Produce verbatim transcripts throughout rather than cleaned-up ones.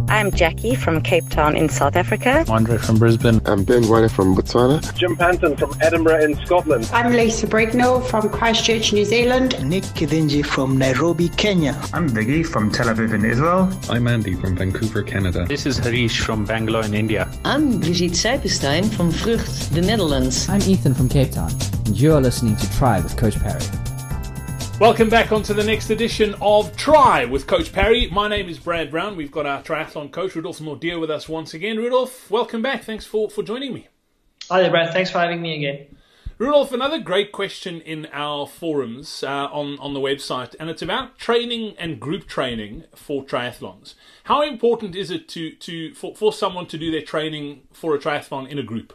I'm Jackie from Cape Town in South Africa. Andre from Brisbane. I'm Ben White from Botswana. Jim Panton from Edinburgh in Scotland. I'm Lisa Brignall from Christchurch, New Zealand. Nick Kidinji from Nairobi, Kenya. I'm Viggy from Tel Aviv in Israel. I'm Andy from Vancouver, Canada. This is Harish from Bangalore in India. I'm Brigitte Seipenstein from Vrucht, the Netherlands. I'm Ethan from Cape Town, and you're listening to Try with Coach Parry. Welcome back onto the next edition of Try with Coach Parry. My name is Brad Brown. We've got our triathlon coach, Rudolf Nordier, with us once again. Rudolf, welcome back. Thanks for, for joining me. Hi there, Brad. Thanks for having me again. Rudolf, another great question in our forums uh, on, on the website, and it's about training and group training for triathlons. How important is it to, to for, for someone to do their training for a triathlon in a group?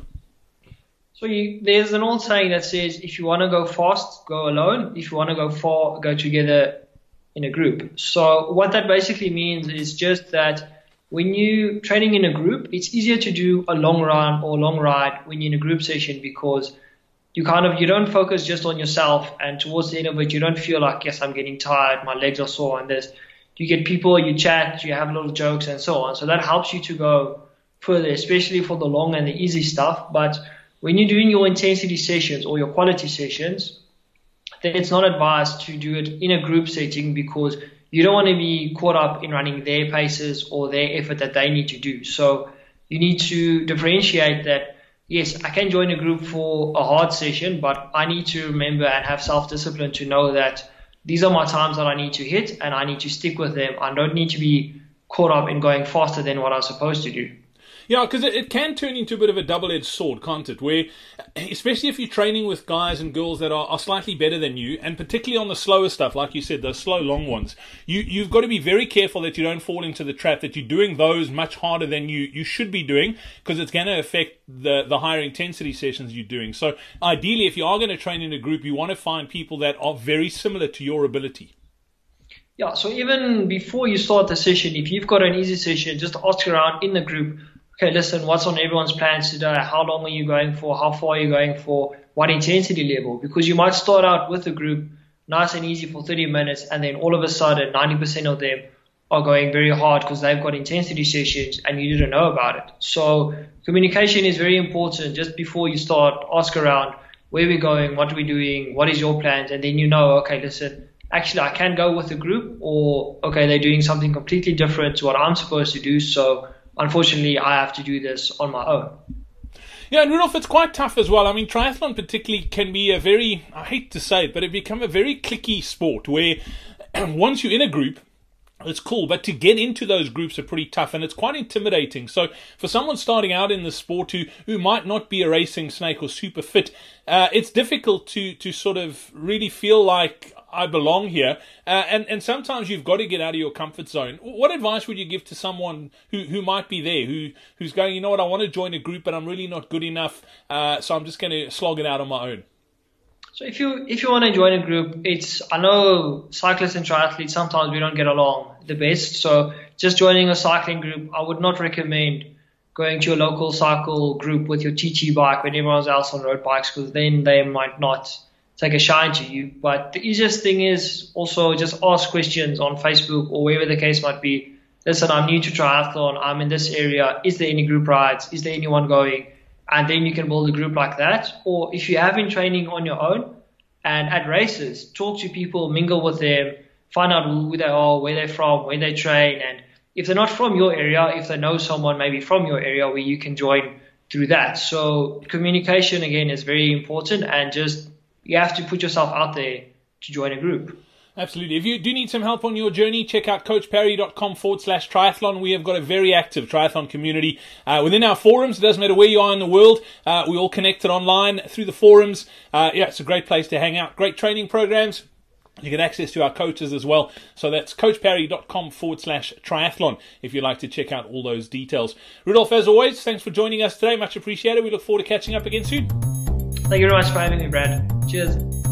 So you, there's an old saying that says, if you want to go fast, go alone. If you want to go far, go together in a group. So what that basically means is just that when you're training in a group, it's easier to do a long run or long ride when you're in a group session, because you kind of, you don't focus just on yourself, and towards the end of it, you don't feel like, yes, I'm getting tired, my legs are sore and this. You get people, you chat, you have little jokes and so on. So that helps you to go further, especially for the long and the easy stuff. But when you're doing your intensity sessions or your quality sessions, then it's not advised to do it in a group setting, because you don't want to be caught up in running their paces or their effort that they need to do. So you need to differentiate that, yes, I can join a group for a hard session, but I need to remember and have self-discipline to know that these are my times that I need to hit and I need to stick with them. I don't need to be caught up in going faster than what I'm supposed to do. Yeah, because it, it can turn into a bit of a double-edged sword, can't it? Where, especially if you're training with guys and girls that are, are slightly better than you, and particularly on the slower stuff, like you said, those slow, long ones, you, you've got to be very careful that you don't fall into the trap that you're doing those much harder than you, you should be doing, because it's going to affect the, the higher intensity sessions you're doing. So ideally, if you are going to train in a group, you want to find people that are very similar to your ability. Yeah, so even before you start the session, if you've got an easy session, just ask around in the group, okay, listen, what's on everyone's plans today? How long are you going for? How far are you going for? What intensity level? Because you might start out with a group nice and easy for thirty minutes, and then all of a sudden ninety percent of them are going very hard because they've got intensity sessions and you didn't know about it. So communication is very important. Just before you start, ask around, where are we going? What are we doing? What is your plans? And then you know, okay, listen, actually I can go with a group, or okay, they're doing something completely different to what I'm supposed to do. So unfortunately, I have to do this on my own. Yeah, and Rudolf, it's quite tough as well. I mean, triathlon particularly can be a very, I hate to say it, but it become a very cliquey sport where once you're in a group, it's cool, but to get into those groups are pretty tough, and it's quite intimidating. So for someone starting out in the sport who, who might not be a racing snake or super fit, uh, it's difficult to, to sort of really feel like I belong here. Uh, and, and sometimes you've got to get out of your comfort zone. What advice would you give to someone who, who might be there, who who's going, you know what, I want to join a group, but I'm really not good enough, uh, so I'm just going to slog it out on my own? So if you if you want to join a group, it's, I know cyclists and triathletes, sometimes we don't get along the best. So just joining a cycling group, I would not recommend going to a local cycle group with your T T bike when everyone else on road bikes, because then they might not take a shine to you. But the easiest thing is also just ask questions on Facebook or wherever the case might be. Listen, I'm new to triathlon. I'm in this area. Is there any group rides? Is there anyone going? And then you can build a group like that. Or if you have been training on your own and at races, talk to people, mingle with them, find out who they are, where they're from, where they train. And if they're not from your area, if they know someone maybe from your area, where you can join through that. So communication, again, is very important, and just you have to put yourself out there to join a group. Absolutely. If you do need some help on your journey, check out coachparry.com forward slash triathlon. We have got a very active triathlon community uh, within our forums. It doesn't matter where you are in the world. Uh, we're all connected online through the forums. Uh, yeah, it's a great place to hang out. Great training programs. You get access to our coaches as well. So that's coachparry.com forward slash triathlon if you'd like to check out all those details. Rudolf, as always, thanks for joining us today. Much appreciated. We look forward to catching up again soon. Thank you very much for having me, Brad. Cheers.